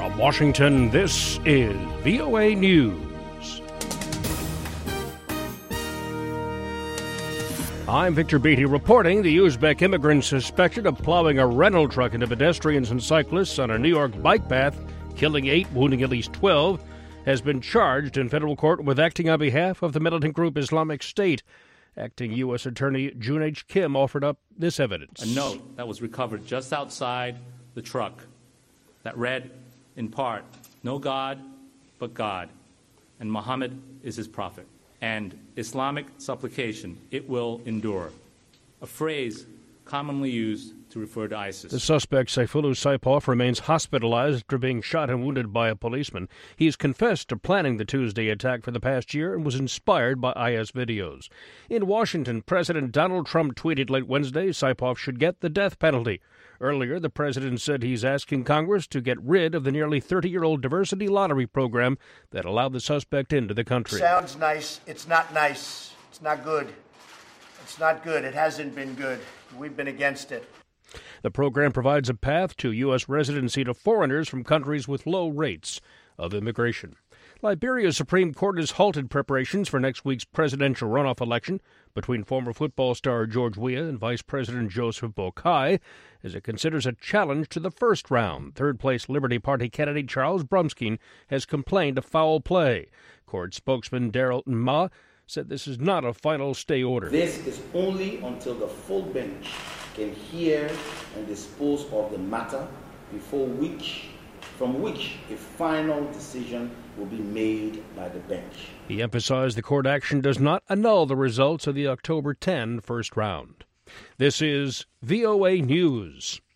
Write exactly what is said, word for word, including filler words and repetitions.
From Washington, this is V O A News. I'm Victor Beatty reporting. The Uzbek immigrant suspected of plowing a rental truck into pedestrians and cyclists on a New York bike path, killing eight, wounding at least twelve, has been charged in federal court with acting on behalf of the militant group Islamic State. Acting U S Attorney June H. Kim offered up this evidence. A note that was recovered just outside the truck that read, in part, "No God but God, and Muhammad is his prophet, and Islamic supplication, it will endure," a phrase commonly used to refer to ISIS. The suspect, Saifullah Saipov, remains hospitalized after being shot and wounded by a policeman. He's confessed to planning the Tuesday attack for the past year and was inspired by I S videos. In Washington, President Donald Trump tweeted late Wednesday Saipov should get the death penalty. Earlier, the president said he's asking Congress to get rid of the nearly thirty-year-old diversity lottery program that allowed the suspect into the country. Sounds nice. It's not nice. It's not good. It's not good. It hasn't been good. We've been against it. The program provides a path to U S residency to foreigners from countries with low rates of immigration. Liberia's Supreme Court has halted preparations for next week's presidential runoff election between former football star George Weah and Vice President Joseph Boakai, as it considers a challenge to the first round. Third-place Liberty Party candidate Charles Brumskine has complained of foul play. Court spokesman Daryl Ma said this is not a final stay order. This is only until the full bench can hear and dispose of the matter, before which, from which a final decision will be made by the bench. He emphasized the court action does not annul the results of the October tenth first round. This is V O A News.